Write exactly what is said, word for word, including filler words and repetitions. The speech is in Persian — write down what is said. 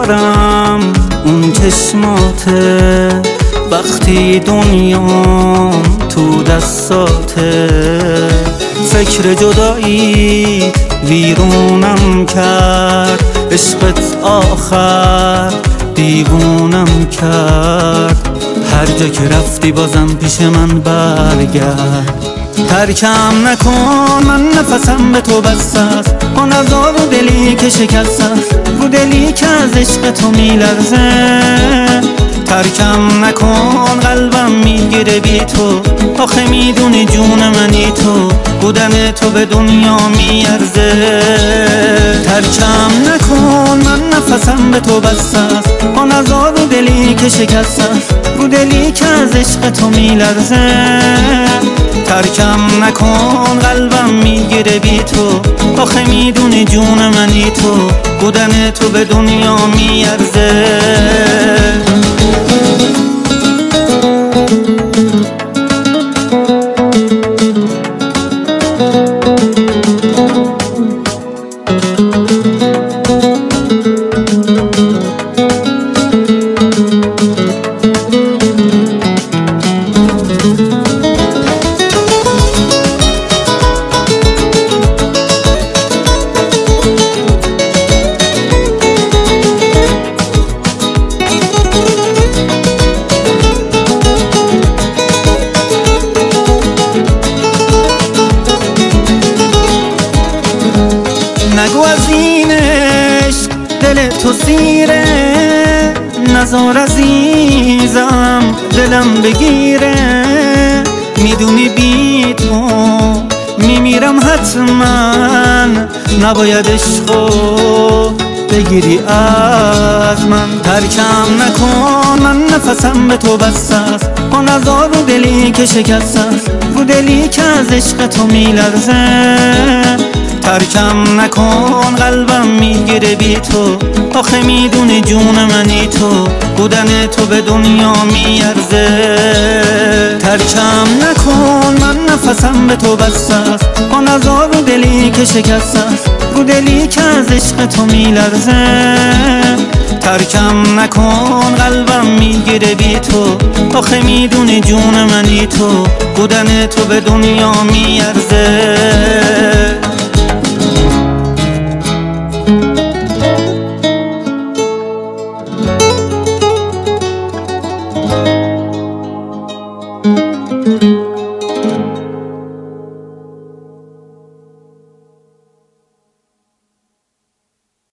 دارم اون چشماته، وقتی دنیام تو دستاته. فکر جدایی ویرونم کرد، عشقت آخر دیوونم کرد. هر جا که رفتی بازم پیش من برگرد. ترکم نکن، من نفسم به تو بسته است، با نزار و دلی که شکسته است، رو دلی که از عشق تو میلرزه. ترکم نکن، قلبم میگیره بی تو، آخه میدونی جون منی تو، بودن تو به دنیا میارزه. ترکم نکن، من نفسم به تو بسته است، با نزار و دلی که شکسته است، رو دلی که از عشق تو میلرزه. ترکم نکن، قلبم میگیره بی تو، آخه میدونی جون منی تو، بودن تو به دنیا میارزه. نگو از این عشق دل تو سیره، نزار عزیزم دلم بگیره. میدونی بی تو میمیرم حتما، نباید عشقو بگیری از من. ترکم نکن، من نفسم به تو بسته است، با نزار و دلی که شکسته است، رو دلی که از عشق تو میلرزه. ترکم نکن، قلبم میگیره بی تو، آخه میدونی جون منی تو، بودن تو به دنیا میارزه. ترکم نکن، من نفسم به تو بسته است، با نزار و دلی که شکسته است، رو دلی که از عشق تو میلرزه. ترکم نکن، قلبم میگیره بی تو، آخه میدونی جون منی تو، بودن تو به دنیا میارزه.